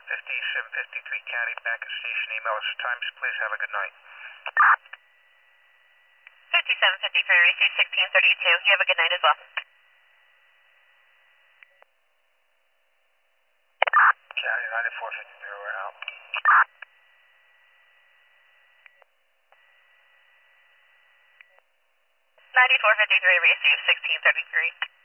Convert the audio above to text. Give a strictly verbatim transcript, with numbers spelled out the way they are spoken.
fifty-seven fifty-three County, back at station. Email us times, please. Have a good night. fifty-seven fifty-three, receive sixteen thirty-two. You have a good night as well. County, ninety-four fifty-three, we're out. ninety-four fifty-three, receive sixteen thirty-three.